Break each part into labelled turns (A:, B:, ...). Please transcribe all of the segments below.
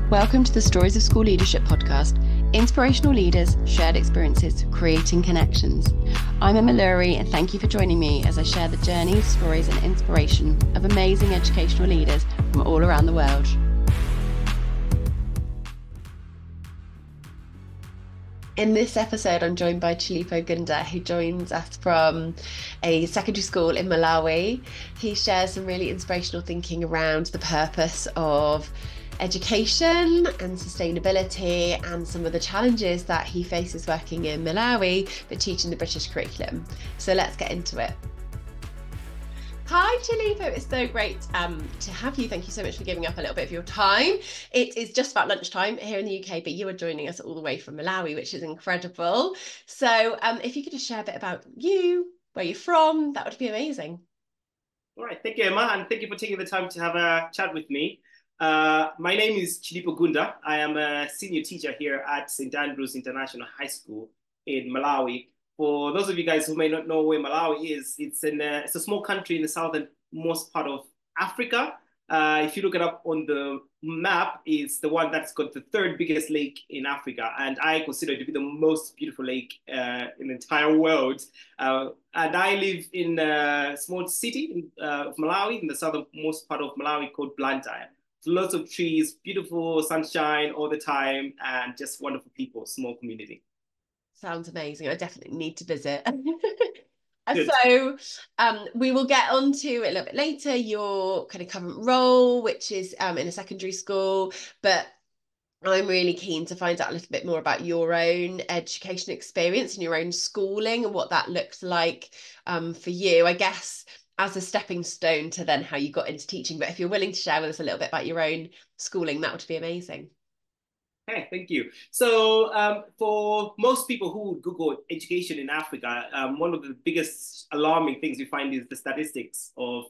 A: Welcome to the Stories of School Leadership podcast. Inspirational leaders, shared experiences, creating connections. I'm Emma Lurie, and thank you for joining me as I share the journeys, stories and inspiration of amazing educational leaders from all around the world. In this episode, I'm joined by Chilipo Gunda, who joins us from a secondary school in Malawi. He shares some really inspirational thinking around the purpose of education and sustainability and some of the challenges that he faces working in Malawi but teaching the British curriculum. So let's get into it. Hi Chilipo, it's so great to have you. Thank you so much for giving up a little bit of your time. It is just about lunchtime here in the UK, but you are joining us all the way from Malawi, which is incredible. So if you could just share a bit about you, where you're from, that would be amazing.
B: All right, thank you, Emma, and thank you for taking the time to have a chat with me. My name is Chilipo Gunda. I am a senior teacher here at St. Andrews International High School in Malawi. For those of you guys who may not know where Malawi is, it's a small country in the southernmost part of Africa. If you look it up on the map, it's the one that's got the third biggest lake in Africa, and I consider it to be the most beautiful lake in the entire world. And I live in a small city of Malawi, in the southernmost part of Malawi called Blantyre. Lots of trees, beautiful sunshine all the time, and just wonderful people, small community.
A: Sounds amazing. I definitely need to visit. So we will get on to a little bit later your kind of current role, which is in a secondary school, but I'm really keen to find out a little bit more about your own education experience and your own schooling and what that looks like for you, I guess, as a stepping stone to then how you got into teaching. But if you're willing to share with us a little bit about your own schooling, that would be amazing.
B: Okay, thank you. So for most people who would Google education in Africa, one of the biggest alarming things you find is the statistics of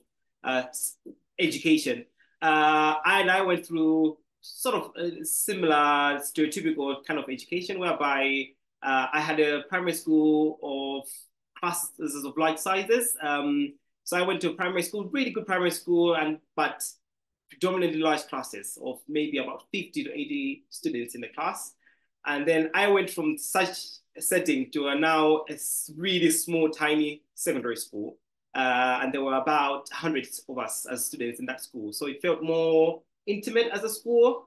B: education. And I went through sort of a similar stereotypical kind of education whereby I had a primary school of classes of like sizes. So I went to a primary school, really good primary school, but predominantly large classes of maybe about 50 to 80 students in the class. And then I went from such a setting to now a really small, tiny secondary school. And there were about hundreds of us as students in that school. So it felt more intimate as a school,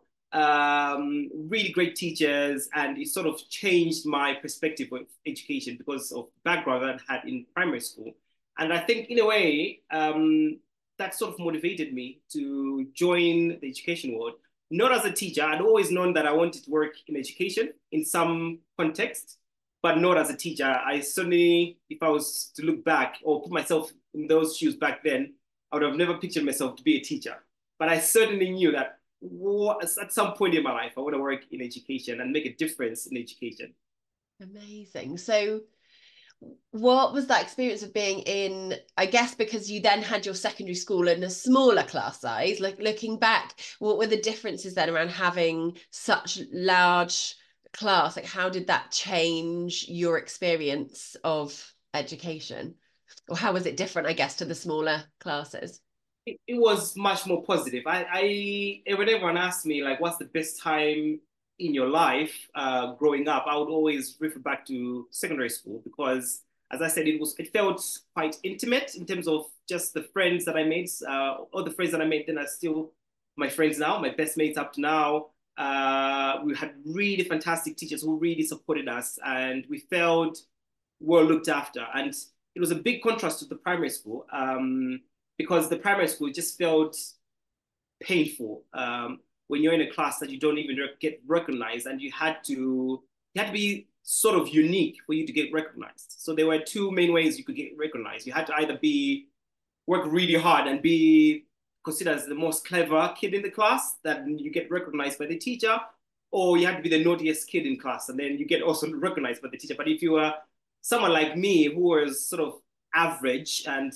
B: really great teachers, and it sort of changed my perspective of education because of the background that I had in primary school. And I think in a way, that sort of motivated me to join the education world. Not as a teacher, I'd always known that I wanted to work in education in some context, but not as a teacher. I certainly, if I was to look back or put myself in those shoes back then, I would have never pictured myself to be a teacher. But I certainly knew that at some point in my life, I want to work in education and make a difference in education.
A: Amazing. So what was that experience of being in, I guess, because you then had your secondary school in a smaller class size, like looking back, what were the differences then around having such large class? Like, how did that change your experience of education? Or how was it different, I guess, to the smaller classes?
B: It was much more positive. When everyone asked me, like, what's the best time in your life growing up, I would always refer back to secondary school because, as I said, it felt quite intimate in terms of just the friends that I made. All the friends that I made then are still my friends now, my best mates up to now. We had really fantastic teachers who really supported us, and we felt well looked after. And it was a big contrast to the primary school because the primary school just felt painful. When you're in a class that you don't even get recognized, and you had to be sort of unique for you to get recognized. So there were two main ways you could get recognized. You had to either work really hard and be considered as the most clever kid in the class that you get recognized by the teacher, or you had to be the naughtiest kid in class and then you get also recognized by the teacher. But if you were someone like me who was sort of average and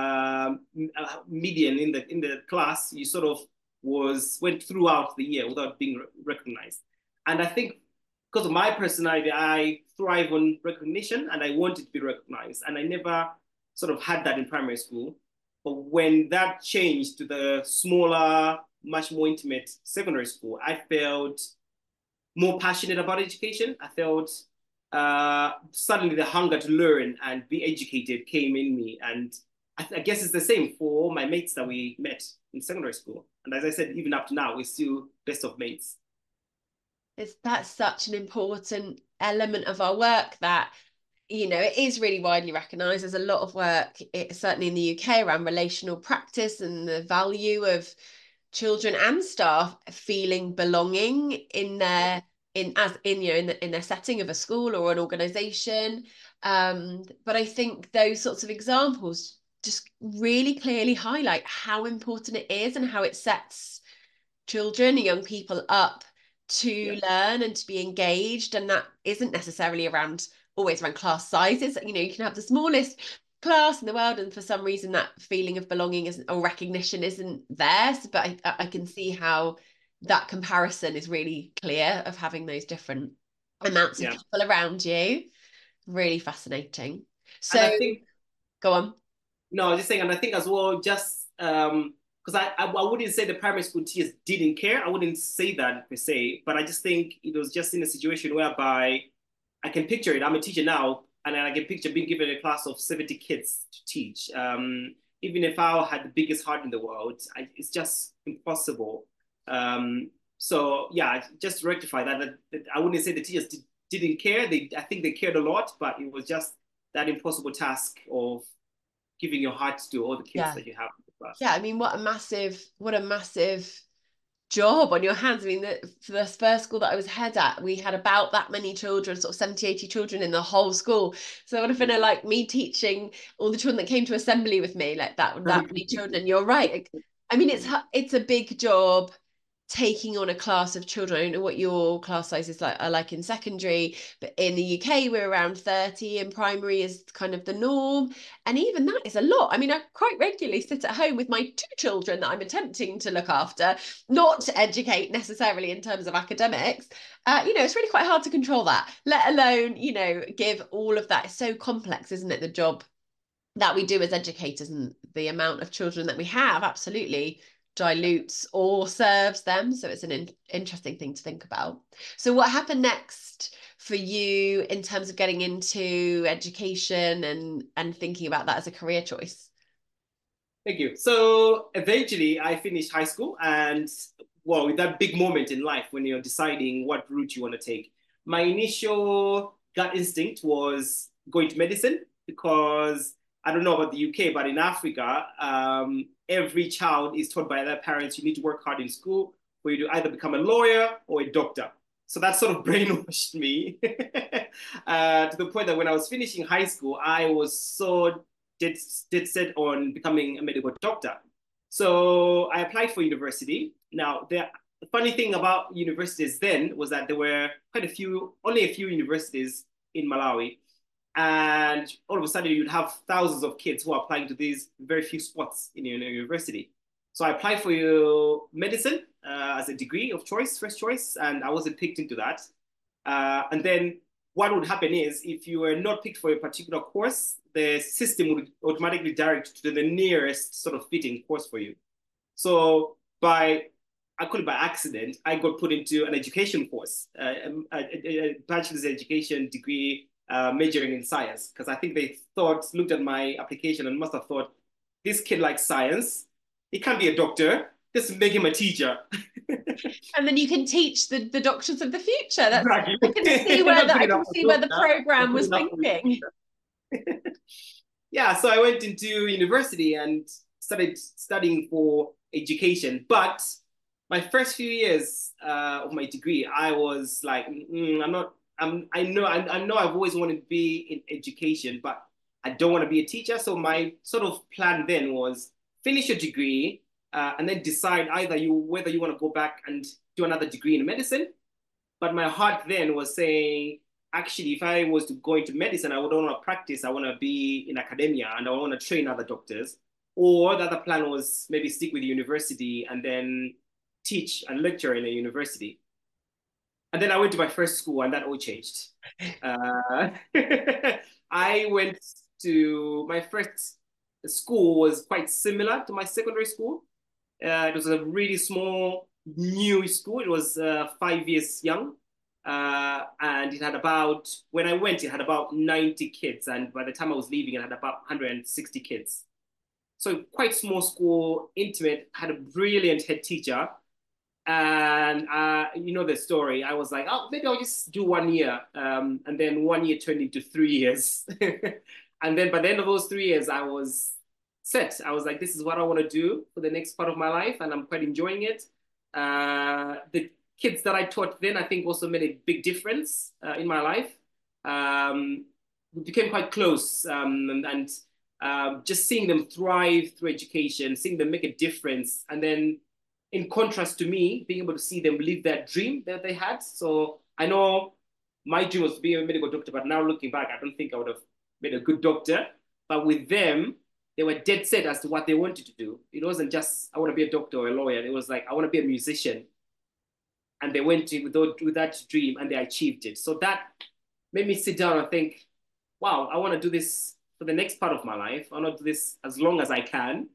B: median in the class, you sort of went throughout the year without being recognized. And I think because of my personality, I thrive on recognition and I wanted to be recognized. And I never sort of had that in primary school. But when that changed to the smaller, much more intimate secondary school, I felt more passionate about education. I felt suddenly the hunger to learn and be educated came in me. And I guess it's the same for all my mates that we met in secondary school. And as I said, even up to now, we're still best of mates.
A: That's such an important element of our work that, you know, it is really widely recognised. There's a lot of work, certainly in the UK, around relational practice and the value of children and staff feeling belonging in their in their setting of a school or an organisation. But I think those sorts of examples just really clearly highlight how important it is and how it sets children and young people up to learn and to be engaged. And that isn't necessarily always around class sizes. You know, you can have the smallest class in the world, and for some reason that feeling of belonging isn't, or recognition isn't there. But I can see how that comparison is really clear of having those different amounts of people around you. Really fascinating.
B: And
A: So
B: I think,
A: go on.
B: no, I was just saying, and I think as well, just because I wouldn't say the primary school teachers didn't care. I wouldn't say that per se, but I just think it was just in a situation whereby I can picture it. I'm a teacher now, and I can picture being given a class of 70 kids to teach. Even if I had the biggest heart in the world, it's just impossible. So yeah, just to rectify that I wouldn't say the teachers didn't care. I think they cared a lot, but it was just that impossible task of giving your heart to all the kids that you have in the class.
A: Yeah, I mean, what a massive job on your hands. I mean, for the first school that I was head at, we had about that many children, sort of 70, 80 children in the whole school. So it would have been like me teaching all the children that came to assembly with me, like that many children. You're right. I mean, it's a big job taking on a class of children. I don't know what your class sizes are like in secondary, but in the UK we're around 30, and primary is kind of the norm. And even that is a lot. I mean, I quite regularly sit at home with my 2 children that I'm attempting to look after, not to educate necessarily in terms of academics. You know, it's really quite hard to control that, let alone, you know, give all of that. It's so complex, isn't it, the job that we do as educators, and the amount of children that we have absolutely dilutes or serves them. So it's an interesting thing to think about. So what happened next for you in terms of getting into education and thinking about that as a career choice?
B: Thank you. So eventually I finished high school, and well, with that big moment in life when you're deciding what route you want to take, my initial gut instinct was going to medicine, because I don't know about the UK, but in Africa, every child is taught by their parents, you need to work hard in school for you to either become a lawyer or a doctor. So that sort of brainwashed me to the point that when I was finishing high school, I was so did set on becoming a medical doctor. So I applied for university. Now, the funny thing about universities then was that there were only a few universities in Malawi. And all of a sudden, you'd have thousands of kids who are applying to these very few spots in your university. So I applied for medicine as a degree of choice, first choice, and I wasn't picked into that. And then what would happen is, if you were not picked for a particular course, the system would automatically direct to the nearest sort of fitting course for you. So I call it by accident, I got put into an education course, a bachelor's education degree majoring in science, because I think they looked at my application and must have thought, this kid likes science, he can't be a doctor, just make him a teacher.
A: And then you can teach the doctors of the future.
B: Exactly.
A: I can see where the program was thinking.
B: Yeah, so I went into university and started studying for education. But my first few years of my degree, I was like, I know I've always wanted to be in education, but I don't want to be a teacher. So my sort of plan then was finish your degree and then decide whether you want to go back and do another degree in medicine. But my heart then was saying, actually, if I was to go into medicine, I would want to practice. I want to be in academia and I want to train other doctors. Or the other plan was maybe stick with university and then teach and lecture in a university. And then I went to my first school, and that all changed. I went to my first school was quite similar to my secondary school. It was a really small, new school. It was 5 years young. And it had about, when I went, it had about 90 kids. And by the time I was leaving, it had about 160 kids. So quite small school, intimate, had a brilliant head teacher. And you know the story. I was like, oh, maybe I'll just do 1 year. And then 1 year turned into 3 years. And then by the end of those 3 years, I was set. I was like, this is what I want to do for the next part of my life. And I'm quite enjoying it. The kids that I taught then, I think also made a big difference in my life. We became quite close. And just seeing them thrive through education, seeing them make a difference. And then in contrast to me, being able to see them live that dream that they had. So I know my dream was to be a medical doctor, but now looking back, I don't think I would have been a good doctor. But with them, they were dead set as to what they wanted to do. It wasn't just, I want to be a doctor or a lawyer. It was like, I want to be a musician. And they went with that dream and they achieved it. So that made me sit down and think, wow, I want to do this for the next part of my life. I want to do this as long as I can,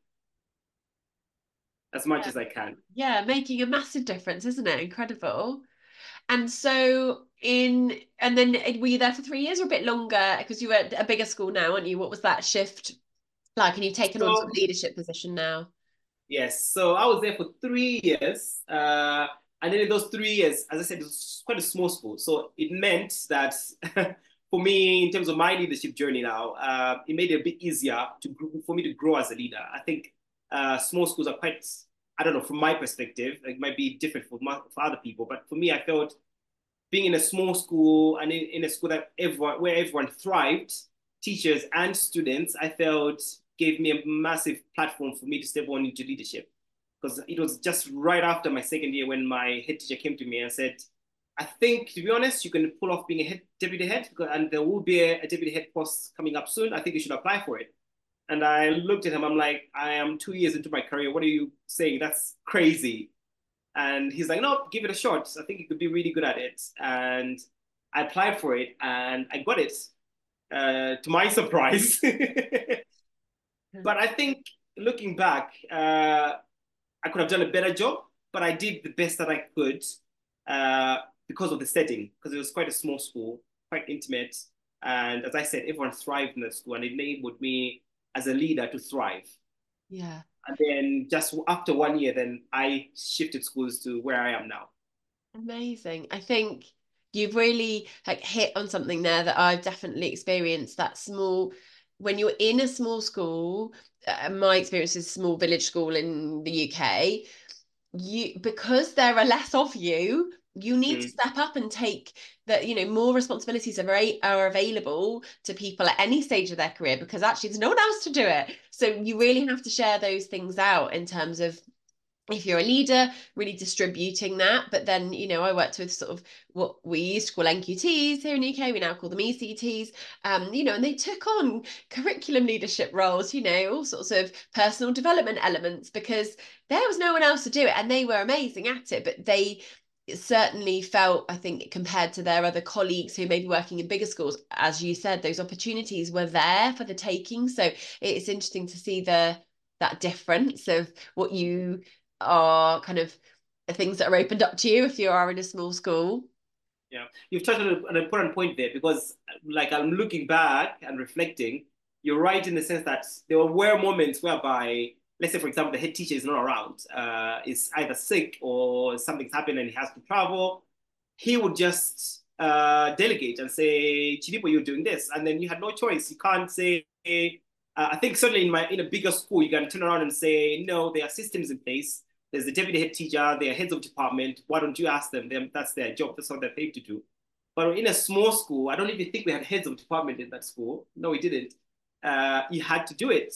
B: as much
A: Yeah.
B: as I can.
A: Yeah, making a massive difference, isn't it? Incredible. And so and then were you there for 3 years or a bit longer? Because you were at a bigger school now, aren't you? What was that shift like? And you've taken on some
B: So
A: leadership position now.
B: yes, so I was there for 3 years. And then in those 3 years, as I said, it was quite a small school. So it meant that for me, in terms of my leadership journey now, it made it a bit easier for me to grow as a leader. I think small schools are quite, I don't know, from my perspective, it might be different for other people. But for me, I felt being in a small school and in a school where everyone thrived, teachers and students, I felt gave me a massive platform for me to step on into leadership. Because it was just right after my second year when my head teacher came to me and said, I think, to be honest, you can pull off being a deputy head, and there will be a deputy head post coming up soon. I think you should apply for it. And I looked at him, I'm like, I am 2 years into my career. What are you saying? That's crazy. And he's like, no, give it a shot. I think you could be really good at it. And I applied for it and I got it, to my surprise. But I think looking back, I could have done a better job, but I did the best that I could uh, because of the setting, because it was quite a small school, quite intimate. And as I said, everyone thrived in the school and it enabled me as a leader to thrive.
A: Yeah.
B: And then just after 1 year, then I shifted schools to where I am now.
A: Amazing. I think you've really like hit on something there that I've definitely experienced that small when you're in a small school, my experience is small village school in the UK, you because there are less of you, you need to
B: Mm.
A: step up and take that, more responsibilities are available to people at any stage of their career because actually there's no one else to do it. So you really have to share those things out in terms of if you're a leader, really distributing that. But then, I worked with sort of what we used to call NQTs here in the UK. We now call them ECTs. And they took on curriculum leadership roles, all sorts of personal development elements because there was no one else to do it. And they were amazing at it, but they certainly felt, I think, compared to their other colleagues who may be working in bigger schools, as you said, those opportunities were there for the taking. So it's interesting to see that difference of what you are kind of things that are opened up to you if you are in a small school.
B: Yeah, you've touched on an important point there because, like, I'm looking back and reflecting. You're right in the sense that there were moments whereby, let's say, for example, the head teacher is not around, is either sick or something's happened and he has to travel. He would just delegate and say, "Chinipo, you're doing this," and then you had no choice. You can't say. I think certainly in a bigger school, you can turn around and say, "No, there are systems in place. There's the deputy head teacher, they are heads of department. Why don't you ask them? That's their job. That's what they're paid to do." But in a small school, I don't even think we had heads of department in that school. No, we didn't. You had to do it.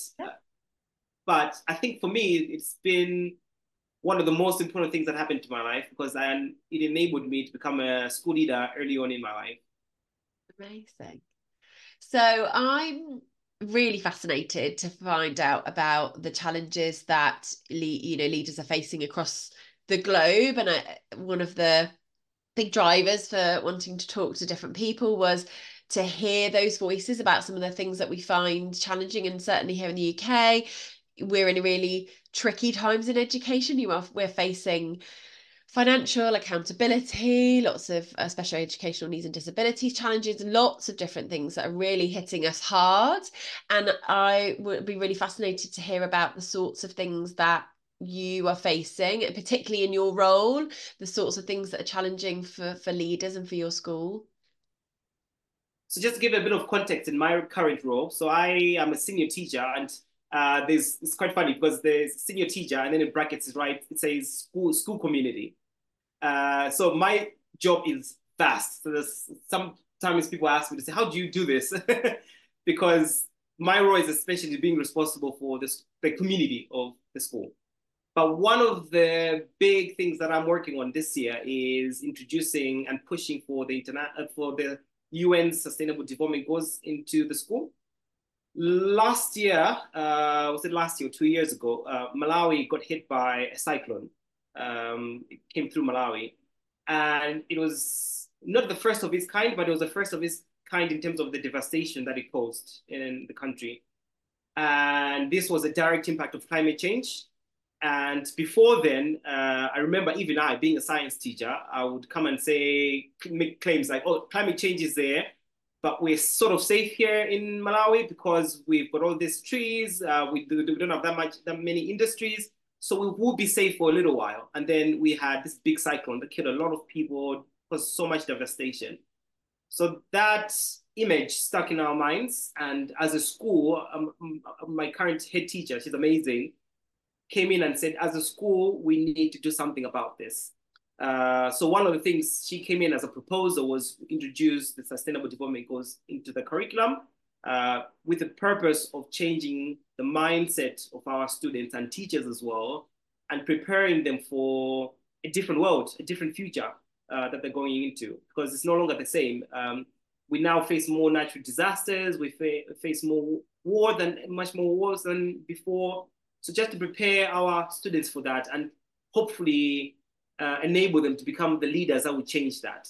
B: But I think for me, it's been one of the most important things that happened to my life because it enabled me to become a school leader early on in my life.
A: Amazing. So I'm really fascinated to find out about the challenges that leaders are facing across the globe. And one of the big drivers for wanting to talk to different people was to hear those voices about some of the things that we find challenging, and certainly here in the UK. we're in really tricky times in education. We're facing financial accountability, lots of special educational needs and disabilities challenges, lots of different things that are really hitting us hard. And I would be really fascinated to hear about the sorts of things that you are facing, and particularly in your role, the sorts of things that are challenging for leaders and for your school.
B: So just to give a bit of context in my current role, so I am a senior teacher, and it's quite funny because there's senior teacher, and then in brackets it says school community. So my job is vast. So there's sometimes people ask me to say, how do you do this? Because my role is especially being responsible for the community of the school. But one of the big things that I'm working on this year is introducing and pushing for the UN Sustainable Development Goals into the school. Last year, was it last year or 2 years ago, Malawi got hit by a cyclone. It came through Malawi. And it was not the first of its kind, but it was the first of its kind in terms of the devastation that it caused in the country. And this was a direct impact of climate change. And before then, I remember even I, being a science teacher, I would come and make claims like, oh, climate change is there, but we're sort of safe here in Malawi because we've got all these trees, we don't have that many industries, so we will be safe for a little while. And then we had this big cyclone that killed a lot of people, caused so much devastation. So that image stuck in our minds. And as a school, my current head teacher, she's amazing, came in and said, as a school, we need to do something about this. So one of the things she came in as a proposal was introduce the Sustainable Development Goals into the curriculum with the purpose of changing the mindset of our students and teachers as well, and preparing them for a different world, a different future that they're going into, because it's no longer the same. We now face more natural disasters. We face much more wars than before. So just to prepare our students for that and hopefully enable them to become the leaders that would change that.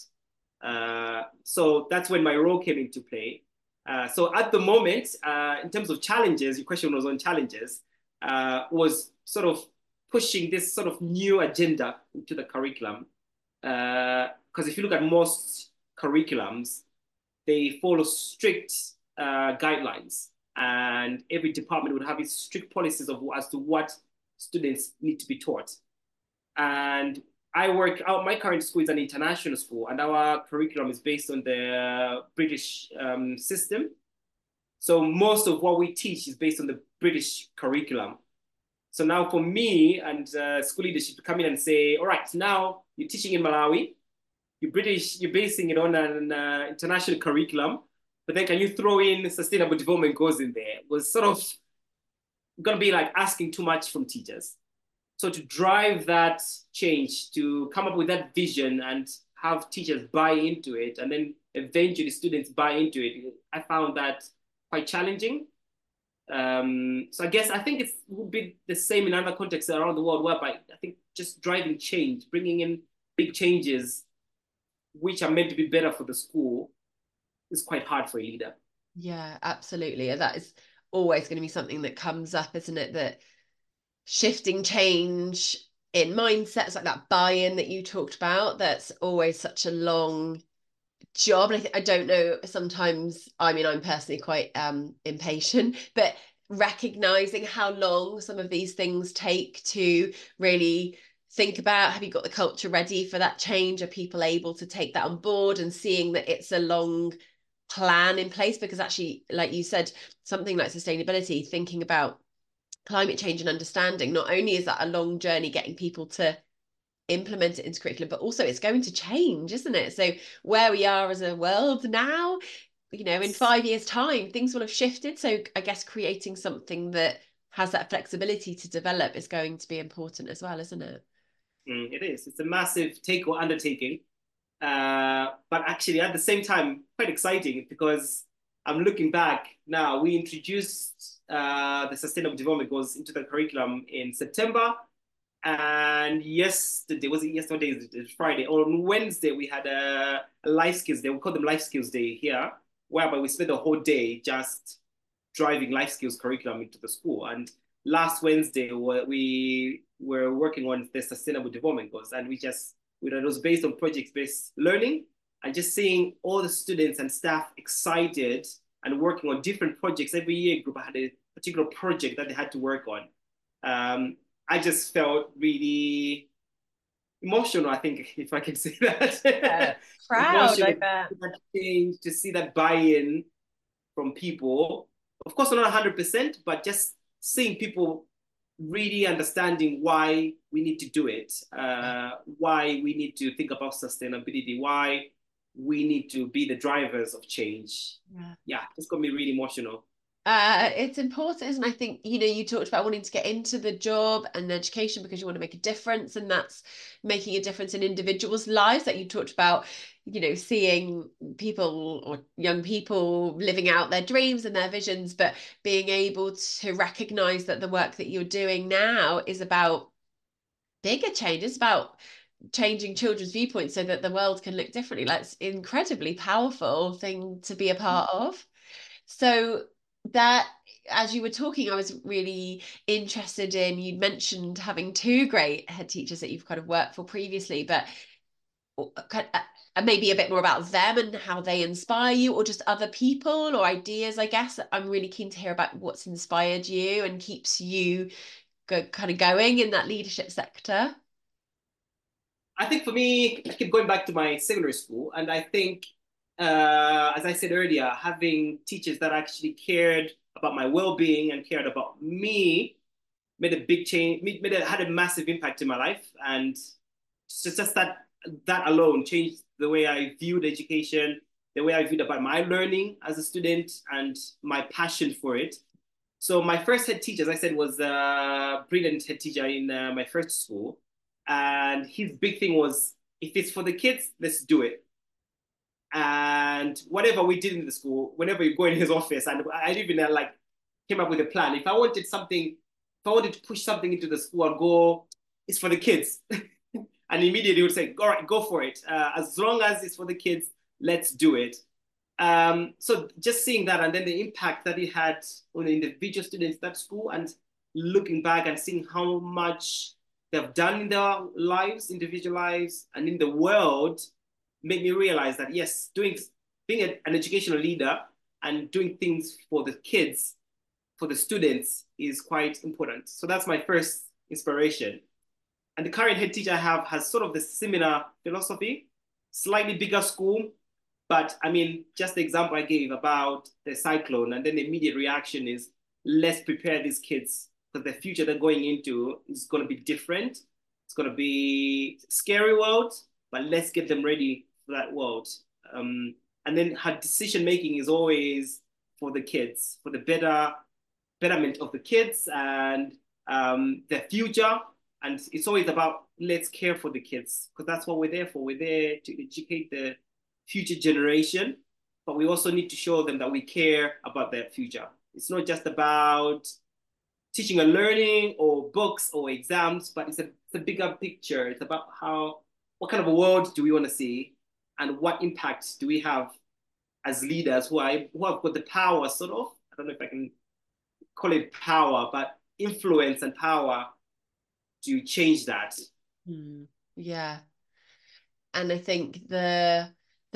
B: So that's when my role came into play. So at the moment, in terms of challenges, your question was on challenges, was sort of pushing this sort of new agenda into the curriculum. Because if you look at most curriculums, they follow strict guidelines, and every department would have its strict policies as to what students need to be taught. And my current school is an international school, and our curriculum is based on the British system. So most of what we teach is based on the British curriculum. So now for me and school leadership to come in and say, all right, now you're teaching in Malawi, you're British, you're basing it on an international curriculum, but then can you throw in sustainable development goals in there? Was sort of gonna be like asking too much from teachers. So to drive that change, to come up with that vision and have teachers buy into it, and then eventually students buy into it, I found that quite challenging. So I think it would be the same in other contexts around the world, whereby I think just driving change, bringing in big changes, which are meant to be better for the school, is quite hard for a leader.
A: Yeah, absolutely. And that is always going to be something that comes up, isn't it? That shifting change in mindsets, like that buy-in that you talked about, that's always such a long job. And I don't know, sometimes, I mean, I'm personally quite impatient, but recognizing how long some of these things take to really think about, have you got the culture ready for that change? Are people able to take that on board, and seeing that it's a long plan in place? Because actually, like you said, something like sustainability, thinking about climate change and understanding, not only is that a long journey getting people to implement it into curriculum, but also it's going to change, isn't it? So where we are as a world now, in 5 years' time, things will have shifted. So I guess creating something that has that flexibility to develop is going to be important as well, isn't it?
B: It is. It's a massive take or undertaking. But actually, at the same time, quite exciting, because I'm looking back now. We introduced the Sustainable Development Goals into the curriculum in September. And yesterday, was it yesterday? It was Friday. On Wednesday, we had a life skills day. We call them life skills day here, whereby we spent the whole day just driving life skills curriculum into the school. And last Wednesday we were working on the Sustainable Development Goals, and it was based on project-based learning, and just seeing all the students and staff excited and working on different projects. Every year group had a particular project that they had to work on. I just felt really emotional, I think, if I can say that.
A: Proud, I
B: Emotional,
A: bet.
B: that change, to see that buy-in from people. Of course, not 100%, but just seeing people really understanding why we need to do it, why we need to think about sustainability, why we need to be the drivers of change. Yeah, it's got me really emotional.
A: It's important, isn't it? I think, you talked about wanting to get into the job and education because you want to make a difference, and that's making a difference in individuals' lives. That you talked about, seeing people or young people living out their dreams and their visions, but being able to recognize that the work that you're doing now is about bigger change. It's about changing children's viewpoints so that the world can look differently. That's an incredibly powerful thing to be a part of. So that, as you were talking, I was really interested in, you mentioned having two great head teachers that you've kind of worked for previously, but maybe a bit more about them and how they inspire you, or just other people or ideas, I guess. I'm really keen to hear about what's inspired you and keeps you kind of going in that leadership sector.
B: I think for me, I keep going back to my secondary school, and I think, as I said earlier, having teachers that actually cared about my well-being and cared about me made a big change, had a massive impact in my life, and just that alone changed the way I viewed education, the way I viewed about my learning as a student, and my passion for it. So my first head teacher, as I said, was a brilliant head teacher in my first school. And his big thing was, if it's for the kids, let's do it. And whatever we did in the school, whenever you go in his office, and I even like came up with a plan. If I wanted something, if I wanted to push something into the school, I'd go, it's for the kids. And immediately he would say, all right, go for it. As long as it's for the kids, let's do it. So just seeing that, and then the impact that it had on the individual students at that school, and looking back and seeing how much they've done in their lives, individual lives, and in the world, made me realize that yes, being an educational leader and doing things for the kids, for the students, is quite important. So that's my first inspiration. And the current head teacher I have has sort of the similar philosophy, slightly bigger school, but I mean, just the example I gave about the cyclone, and then the immediate reaction is, let's prepare these kids, because the future they're going into is going to be different. It's going to be a scary world, but let's get them ready for that world. And then her decision making is always for the kids, for the betterment of the kids and their future. And it's always about, let's care for the kids, because that's what we're there for. We're there to educate the future generation, but we also need to show them that we care about their future. It's not just about teaching and learning or books or exams, but it's a bigger picture. It's about what kind of a world do we want to see, and what impact do we have as leaders who have got the power, sort of, I don't know if I can call it power, but influence and power to change that.
A: Yeah. And I think that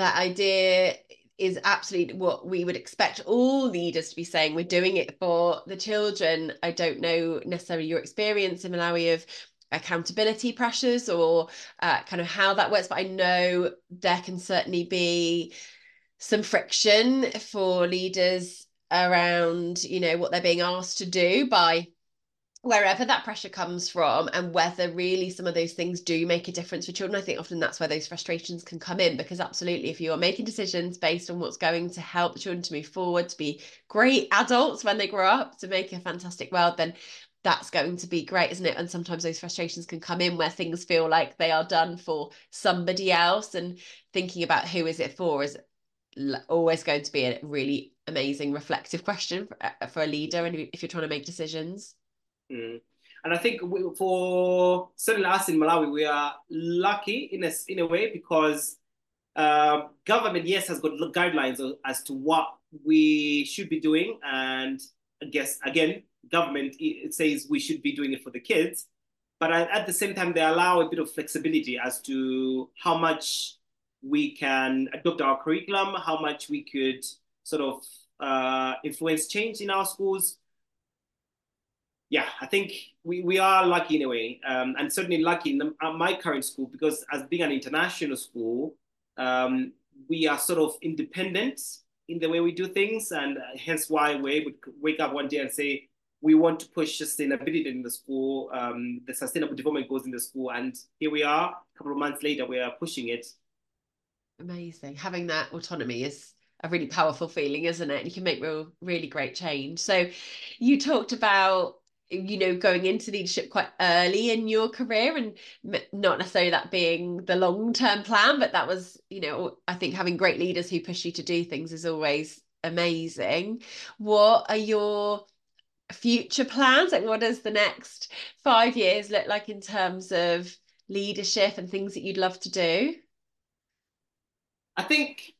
A: idea is absolutely what we would expect all leaders to be saying. We're doing it for the children. I don't know necessarily your experience in Malawi of accountability pressures or kind of how that works, but I know there can certainly be some friction for leaders around, what they're being asked to do by wherever that pressure comes from, and whether really some of those things do make a difference for children. I think often that's where those frustrations can come in, because absolutely, if you are making decisions based on what's going to help the children to move forward, to be great adults when they grow up, to make a fantastic world, then that's going to be great, isn't it? And sometimes those frustrations can come in where things feel like they are done for somebody else, and thinking about who is it for is always going to be a really amazing reflective question for a leader, and if you're trying to make decisions.
B: And I think for certainly us in Malawi, we are lucky in a way, because government, yes, has got guidelines as to what we should be doing. And I guess, again, government it says we should be doing it for the kids, but at the same time they allow a bit of flexibility as to how much we can adopt our curriculum, how much we could sort of influence change in our schools. Yeah, I think we are lucky in a way, and certainly lucky in my current school, because as being an international school, we are sort of independent in the way we do things, and hence why we're able to wake up one day and say we want to push sustainability in the school, the sustainable development goals in the school, and here we are. A couple of months later, we are pushing it.
A: Amazing. Having that autonomy is a really powerful feeling, isn't it? And you can make really great change. So you talked about, going into leadership quite early in your career, and not necessarily that being the long-term plan, but that was, I think having great leaders who push you to do things is always amazing. What are your future plans? Like, what does the next 5 years look like in terms of leadership and things that you'd love to do?
B: I think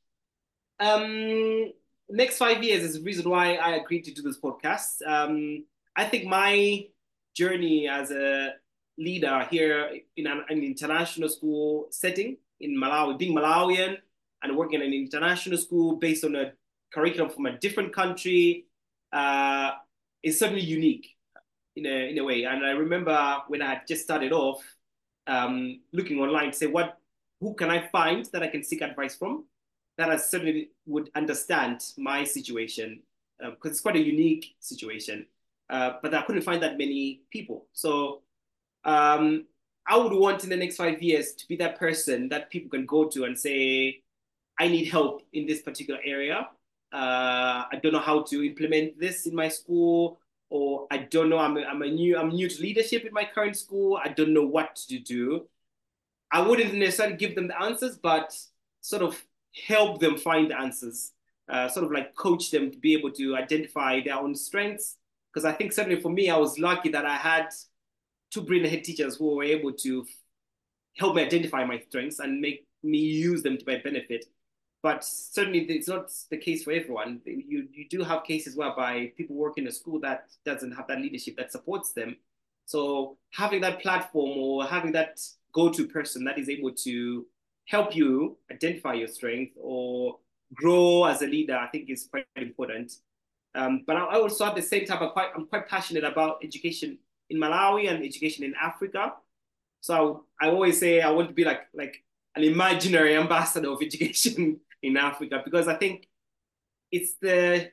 B: next 5 years is the reason why I agreed to do this podcast. I think my journey as a leader here in an international school setting in Malawi, being Malawian and working in an international school based on a curriculum from a different country, is certainly unique in a way. And I remember when I had just started off, looking online to say, who can I find that I can seek advice from that I certainly would understand my situation, because it's quite a unique situation. But I couldn't find that many people. So I would want in the next 5 years to be that person that people can go to and say, I need help in this particular area. I don't know how to implement this in my school, or I don't know, I'm new to leadership in my current school. I don't know what to do. I wouldn't necessarily give them the answers, but sort of help them find the answers, sort of like coach them to be able to identify their own strengths. Because I think certainly for me, I was lucky that I had two brilliant head teachers who were able to help me identify my strengths and make me use them to my benefit. But certainly it's not the case for everyone. You do have cases whereby people work in a school that doesn't have that leadership that supports them. So having that platform or having that go-to person that is able to help you identify your strength or grow as a leader, I think is quite important. But I also at the same time, I'm quite passionate about education in Malawi and education in Africa. So I always say I want to be like an imaginary ambassador of education in Africa, because I think it's the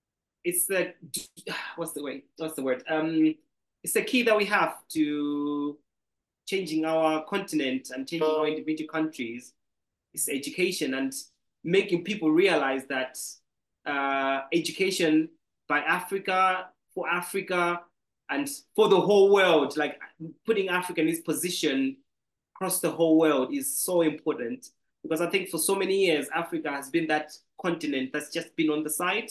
B: what's the word? It's the key that we have to changing our continent and changing our individual countries. It's education and making people realize that education by Africa, for Africa, and for the whole world, like putting Africa in this position across the whole world is so important. Because I think for so many years, Africa has been that continent that's just been on the side.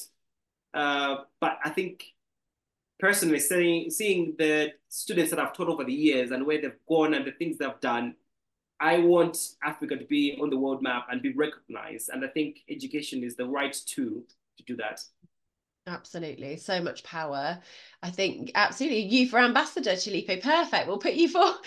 B: But I think personally, seeing the students that I've taught over the years and where they've gone and the things they've done, I want Africa to be on the world map and be recognized. And I think education is the right tool to do that.
A: Absolutely, so much power. I think absolutely, you for ambassador, Chilipo. Perfect. We'll put you forward.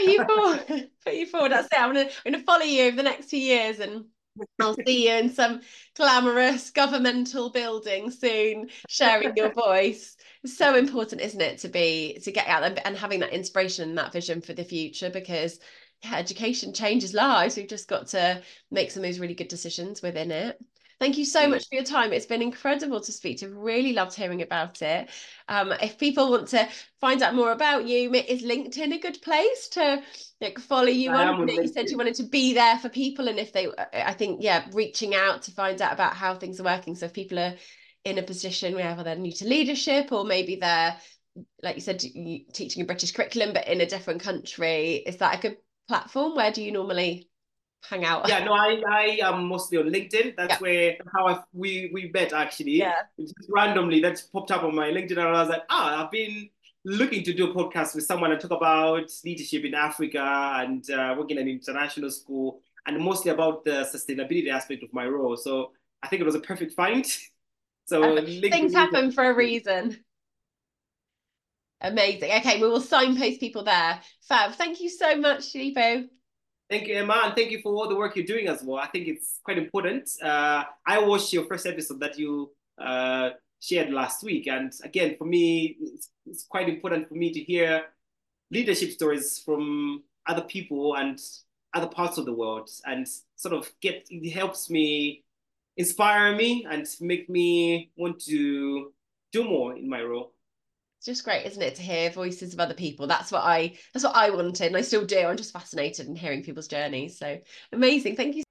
A: Put you forward. That's it. I'm gonna follow you over the next 2 years, and I'll see you in some glamorous governmental building soon, sharing your voice. It's so important, isn't it, to get out there and having that inspiration and that vision for the future, because education changes lives. We've just got to make some of those really good decisions within it. Thank you so much for your time. It's been incredible to speak to. Really loved hearing about it. If people want to find out more about you, is LinkedIn a good place to follow you on? You said you wanted to be there for people, and if they, I think, reaching out to find out about how things are working. So if people are in a position where they're new to leadership, or maybe they're, like you said, teaching a British curriculum, but in a different country, is that a good platform? Where do you normally hang out?
B: Yeah, no, I am mostly on LinkedIn. That's where we met actually.
A: Yeah.
B: Just randomly that's popped up on my LinkedIn, and I was like, I've been looking to do a podcast with someone and talk about leadership in Africa and working in an international school, and mostly about the sustainability aspect of my role. So I think it was a perfect find. So
A: things happen for a reason. Amazing. Okay, we will signpost people there. Fab. Thank you so much, Filippo.
B: Thank you, Emma, and thank you for all the work you're doing as well. I think it's quite important. I watched your first episode that you shared last week, and again, for me, it's quite important for me to hear leadership stories from other people and other parts of the world, and sort of it helps me, inspire me, and make me want to do more in my role.
A: It's just great, isn't it, to hear voices of other people? That's what I wanted, and I still do. I'm just fascinated in hearing people's journeys. So amazing. Thank you.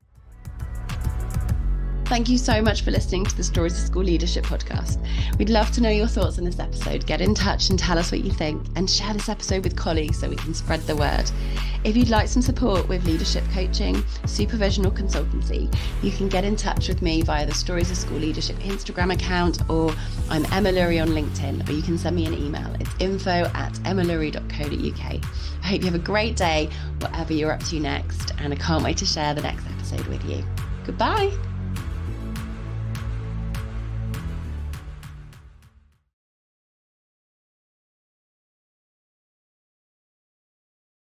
A: Thank you so much for listening to the Stories of School Leadership podcast. We'd love to know your thoughts on this episode. Get in touch and tell us what you think, and share this episode with colleagues so we can spread the word. If you'd like some support with leadership coaching, supervision or consultancy, you can get in touch with me via the Stories of School Leadership Instagram account, or I'm Emma Lurie on LinkedIn, or you can send me an email. It's info@emmalurie.co.uk. I hope you have a great day, whatever you're up to next, and I can't wait to share the next episode with you. Goodbye.